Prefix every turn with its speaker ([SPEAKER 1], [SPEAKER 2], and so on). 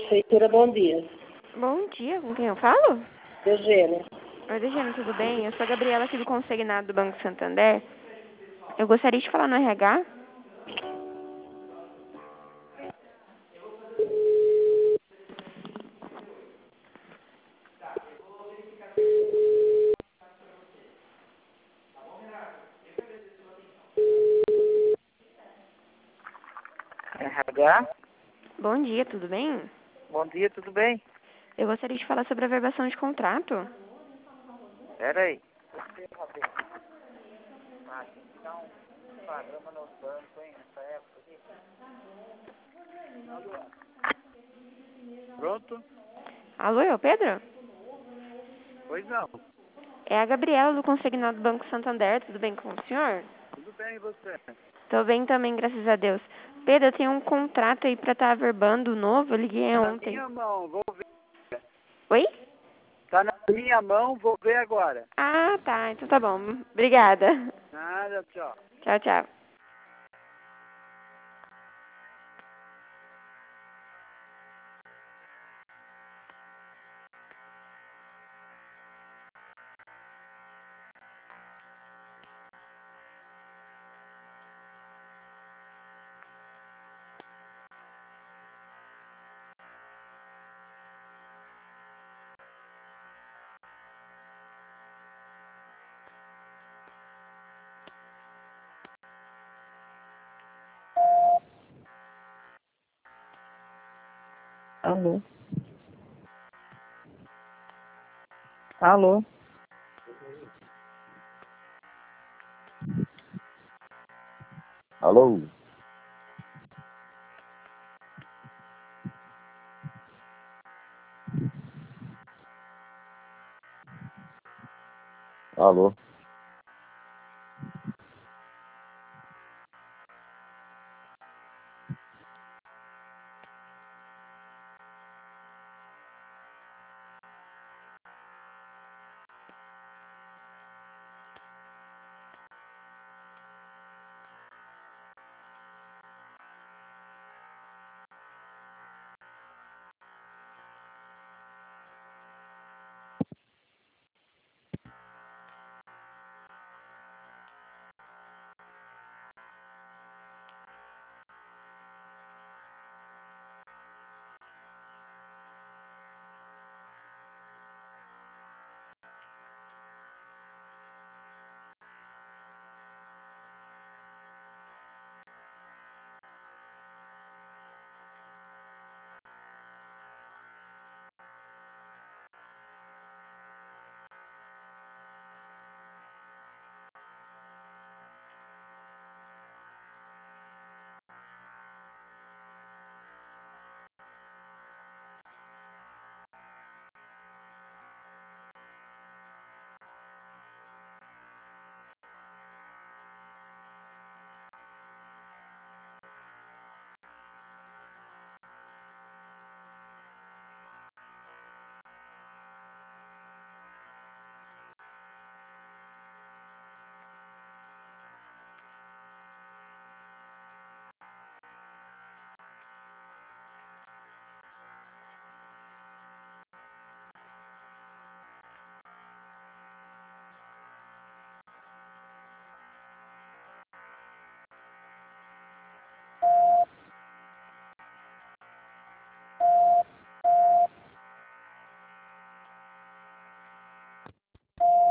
[SPEAKER 1] Prefeitura, bom dia.
[SPEAKER 2] Bom dia, com quem eu falo?
[SPEAKER 1] Eugênia.
[SPEAKER 2] Oi, Degena, tudo bem? Eu sou a Gabriela aqui do Consignado do Banco Santander. Eu gostaria de falar no RH.
[SPEAKER 3] RH?
[SPEAKER 2] Bom dia, tudo bem?
[SPEAKER 3] Bom dia, tudo bem?
[SPEAKER 2] Eu gostaria de falar sobre a verbação de contrato.
[SPEAKER 3] Pera aí. Dá um programa no banco, hein, nessa época aqui. Pronto?
[SPEAKER 2] Alô, é o Pedro?
[SPEAKER 3] Pois não.
[SPEAKER 2] É a Gabriela do Consignado do Banco Santander, tudo bem com o senhor?
[SPEAKER 3] Tudo bem, e você?
[SPEAKER 2] Tô bem também, graças a Deus. Pedro, eu tenho um contrato aí pra estar averbando novo, eu liguei
[SPEAKER 3] Tá na
[SPEAKER 2] ontem.
[SPEAKER 3] minha mão, vou ver.
[SPEAKER 2] Oi?
[SPEAKER 3] Tá na minha mão, vou ver agora.
[SPEAKER 2] Ah, tá, então tá bom. Obrigada.
[SPEAKER 3] Nada, tchau.
[SPEAKER 2] Tchau, tchau.
[SPEAKER 4] Alô? Alô?
[SPEAKER 5] Alô? Alô?